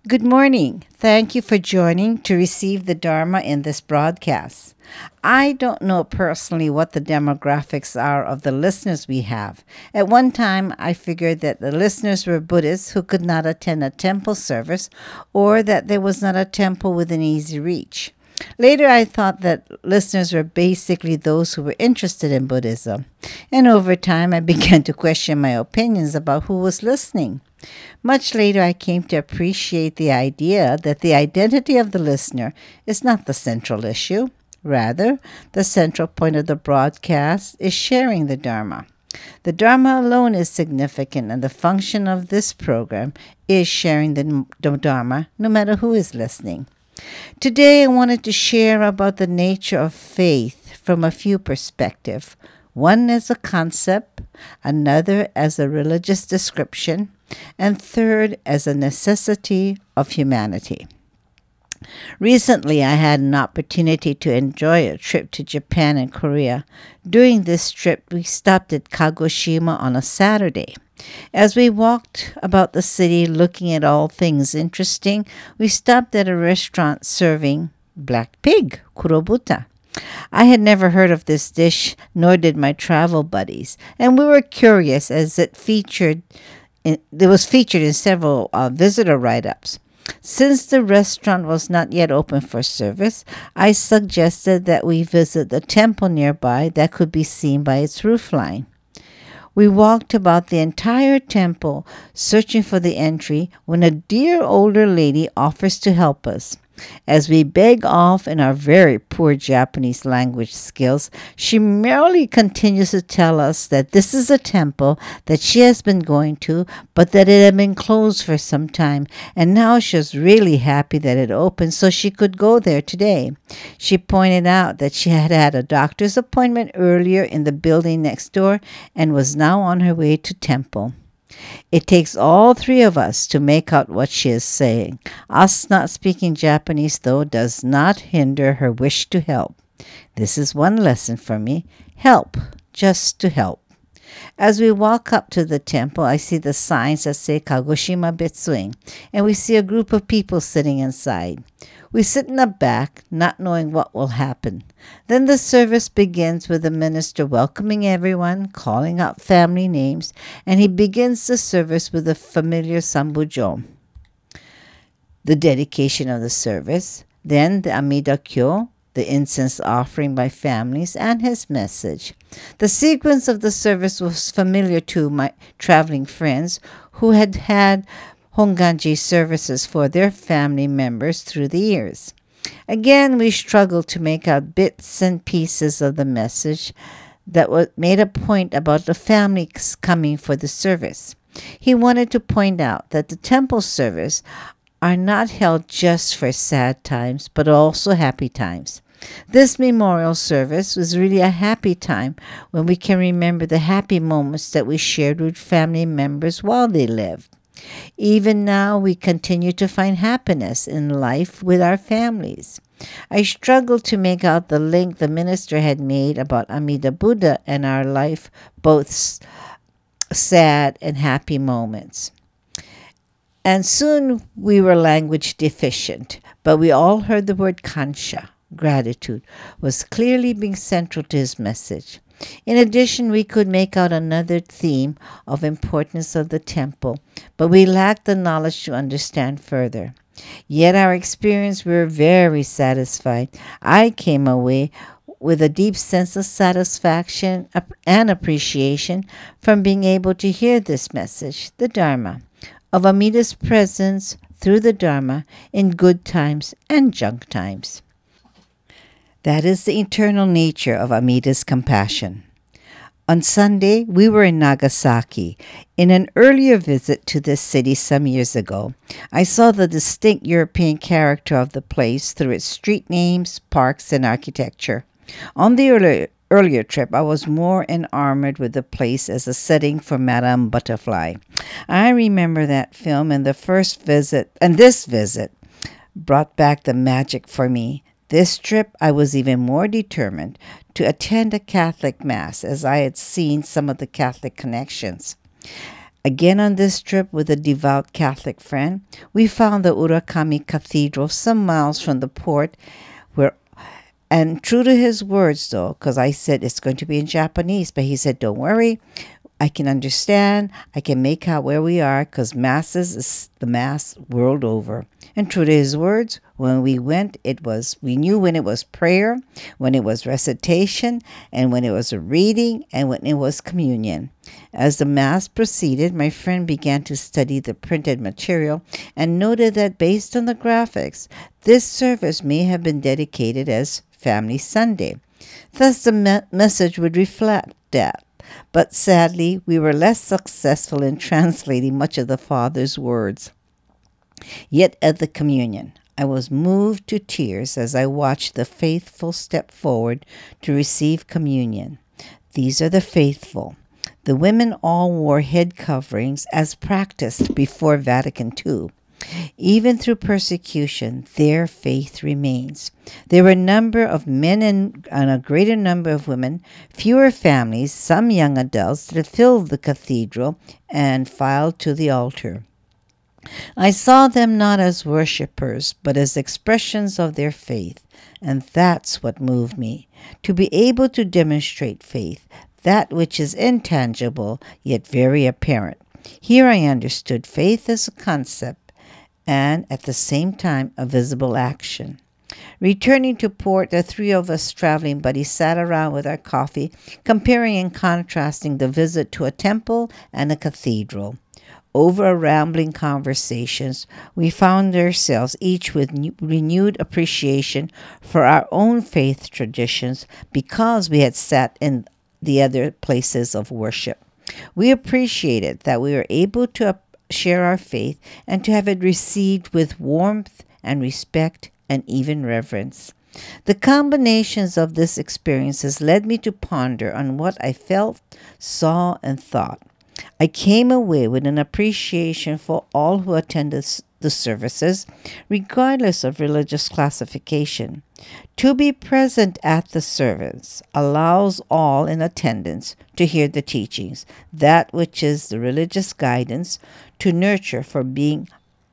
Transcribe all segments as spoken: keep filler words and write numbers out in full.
Good morning. Thank you for joining to receive the Dharma in this broadcast. I don't know personally what the demographics are of the listeners we have. At one time, I figured that the listeners were Buddhists who could not attend a temple service or that there was not a temple within easy reach. Later, I thought that listeners were basically those who were interested in Buddhism. And over time, I began to question my opinions about who was listening. Much later, I came to appreciate the idea that the identity of the listener is not the central issue. Rather, the central point of the broadcast is sharing the Dharma. The Dharma alone is significant, and the function of this program is sharing the Dharma, no matter who is listening. Today, I wanted to share about the nature of faith from a few perspectives. One as a concept, another as a religious description, and third as a necessity of humanity. Recently, I had an opportunity to enjoy a trip to Japan and Korea. During this trip, we stopped at Kagoshima on a Saturday. As we walked about the city looking at all things interesting, we stopped at a restaurant serving black pig, kurobuta. I had never heard of this dish, nor did my travel buddies, and we were curious as it featured in, it was featured in several uh, visitor write-ups. Since the restaurant was not yet open for service, I suggested that we visit the temple nearby that could be seen by its roofline. We walked about the entire temple, searching for the entry, when a dear older lady offers to help us. As we beg off in our very poor Japanese language skills, she merely continues to tell us that this is a temple that she has been going to, but that it had been closed for some time, and now she was really happy that it opened so she could go there today. She pointed out that she had had a doctor's appointment earlier in the building next door and was now on her way to temple. It takes all three of us to make out what she is saying. Us not speaking Japanese, though, does not hinder her wish to help. This is one lesson for me. Help, just to help. As we walk up to the temple, I see the signs that say Kagoshima Betsuin, and we see a group of people sitting inside. We sit in the back, not knowing what will happen. Then the service begins with the minister welcoming everyone, calling out family names, and he begins the service with the familiar Sambujo, the dedication of the service, then the Amida Kyo, the incense offering by families, and his message. The sequence of the service was familiar to my traveling friends who had had Honganji services for their family members through the years. Again, we struggled to make out bits and pieces of the message that was made a point about the families coming for the service. He wanted to point out that the temple service are not held just for sad times, but also happy times. This memorial service was really a happy time when we can remember the happy moments that we shared with family members while they lived. Even now, we continue to find happiness in life with our families. I struggled to make out the link the minister had made about Amida Buddha and our life, both sad and happy moments. And soon we were language deficient, but we all heard the word kansha, gratitude, was clearly being central to his message. In addition, we could make out another theme of importance of the temple, but we lacked the knowledge to understand further. Yet our experience, we were very satisfied. I came away with a deep sense of satisfaction and appreciation from being able to hear this message, the Dharma, of Amida's presence through the Dharma in good times and junk times. That is the eternal nature of Amida's compassion. On Sunday, we were in Nagasaki. In an earlier visit to this city some years ago, I saw the distinct European character of the place through its street names, parks, and architecture. On the earlier, earlier trip, I was more enamored with the place as a setting for Madame Butterfly. I remember that film and the first visit, and this visit brought back the magic for me. This trip, I was even more determined to attend a Catholic Mass as I had seen some of the Catholic connections. Again on this trip with a devout Catholic friend, we found the Urakami Cathedral some miles from the port where and true to his words though, because I said it's going to be in Japanese, but he said, don't worry, I can understand, I can make out where we are because masses is the mass world over. And true to his words, when we went, it was, we knew when it was prayer, when it was recitation, and when it was a reading, and when it was communion. As the mass proceeded, my friend began to study the printed material and noted that based on the graphics, this service may have been dedicated as Family Sunday. Thus, the me- message would reflect that. But sadly, we were less successful in translating much of the Father's words. Yet at the communion, I was moved to tears as I watched the faithful step forward to receive communion. These are the faithful. The women all wore head coverings as practiced before Vatican Two. Even through persecution, their faith remains. There were a number of men and, and a greater number of women, fewer families, some young adults that filled the cathedral and filed to the altar. I saw them not as worshippers, but as expressions of their faith, and that's what moved me, to be able to demonstrate faith, that which is intangible yet very apparent. Here I understood faith as a concept, and at the same time a visible action. Returning to port, the three of us traveling buddies sat around with our coffee, comparing and contrasting the visit to a temple and a cathedral. Over our rambling conversations, we found ourselves each with new, renewed appreciation for our own faith traditions because we had sat in the other places of worship. We appreciated that we were able to share our faith and to have it received with warmth and respect and even reverence. The combinations of these experiences led me to ponder on what I felt, saw, and thought. I came away with an appreciation for all who attended the services, regardless of religious classification. To be present at the service allows all in attendance to hear the teachings, that which is the religious guidance to nurture for being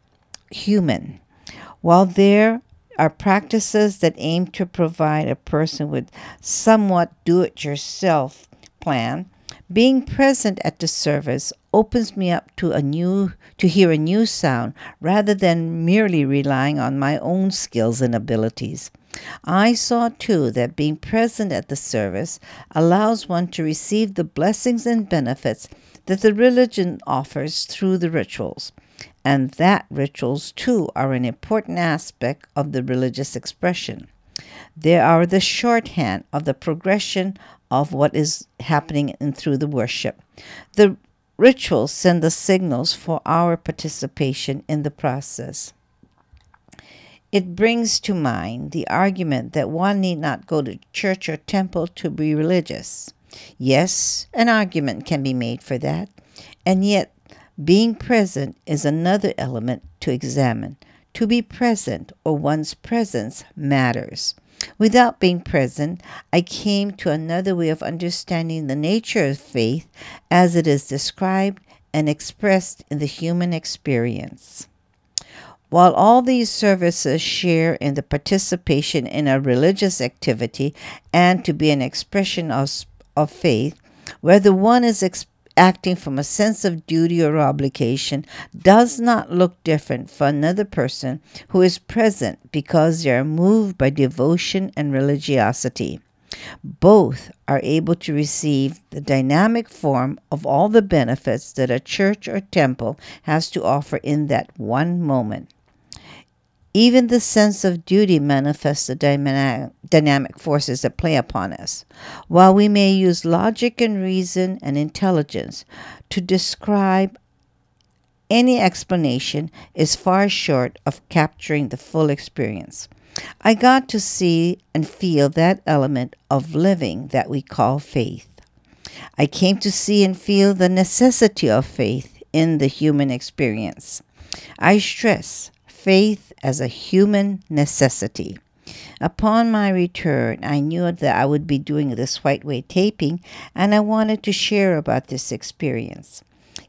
human. While there are practices that aim to provide a person with somewhat do-it-yourself plan, being present at the service opens me up to a new to hear a new sound rather than merely relying on my own skills and abilities. I saw too that being present at the service allows one to receive the blessings and benefits that the religion offers through the rituals, and that rituals too are an important aspect of the religious expression. They are the shorthand of the progression of what is happening in through the worship. The rituals send the signals for our participation in the process. It brings to mind the argument that one need not go to church or temple to be religious. Yes, an argument can be made for that, and yet being present is another element to examine. To be present or one's presence matters. Without being present, I came to another way of understanding the nature of faith as it is described and expressed in the human experience. While all these services share in the participation in a religious activity and to be an expression of, of faith, whether one is ex- acting from a sense of duty or obligation does not look different for another person who is present because they are moved by devotion and religiosity. Both are able to receive the dynamic form of all the benefits that a church or temple has to offer in that one moment. Even the sense of duty manifests the dynamic forces that play upon us. While we may use logic and reason and intelligence to describe, any explanation is far short of capturing the full experience. I got to see and feel that element of living that we call faith. I came to see and feel the necessity of faith in the human experience. I stress faith as a human necessity. Upon my return, I knew that I would be doing this White Way taping, and I wanted to share about this experience.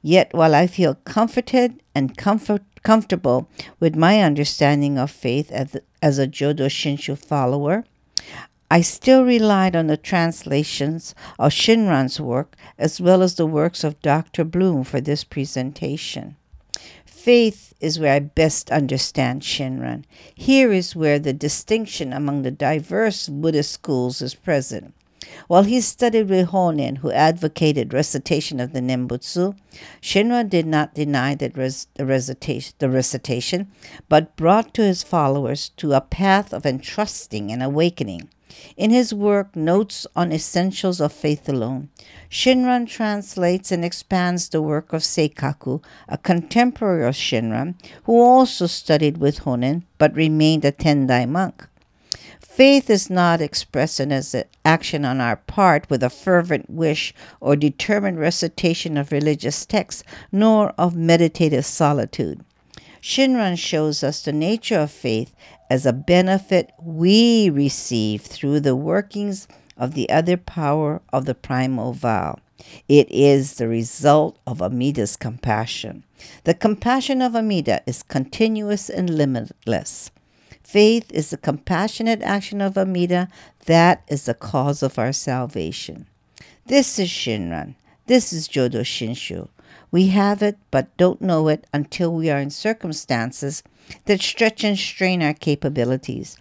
Yet, while I feel comforted and comfort, comfortable with my understanding of faith as, as a Jodo Shinshu follower, I still relied on the translations of Shinran's work as well as the works of Doctor Bloom for this presentation. Faith is where I best understand Shinran. Here is where the distinction among the diverse Buddhist schools is present. While he studied with Honen, who advocated recitation of the Nembutsu, Shinran did not deny that res- the, recitation, the recitation, but brought to his followers to a path of entrusting and awakening. In his work, Notes on Essentials of Faith Alone, Shinran translates and expands the work of Seikaku, a contemporary of Shinran, who also studied with Honen but remained a Tendai monk. Faith is not expressed as an action on our part with a fervent wish or determined recitation of religious texts, nor of meditative solitude. Shinran shows us the nature of faith as a benefit we receive through the workings of the other power of the primal vow. It is the result of Amida's compassion. The compassion of Amida is continuous and limitless. Faith is the compassionate action of Amida that is the cause of our salvation. This is Shinran. This is Jodo Shinshu. We have it but don't know it until we are in circumstances that stretch and strain our capabilities,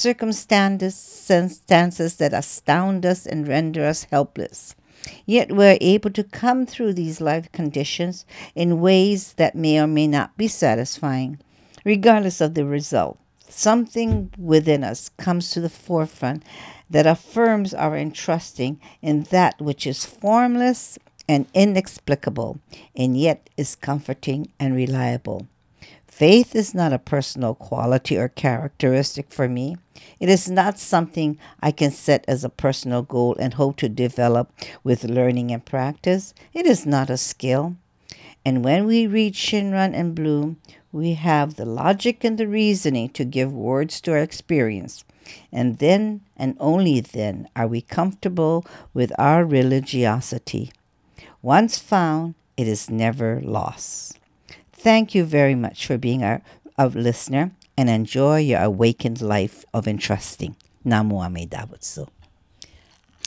circumstances that astound us and render us helpless. Yet we're able to come through these life conditions in ways that may or may not be satisfying. Regardless of the result, something within us comes to the forefront that affirms our entrusting in that which is formless and inexplicable, and yet is comforting and reliable. Faith is not a personal quality or characteristic for me. It is not something I can set as a personal goal and hope to develop with learning and practice. It is not a skill. And when we read Shinran and Bloom, we have the logic and the reasoning to give words to our experience. And then, and only then, are we comfortable with our religiosity. Once found, it is never lost. Thank you very much for being our, our listener, and enjoy your awakened life of entrusting. Namo Amida Butsu.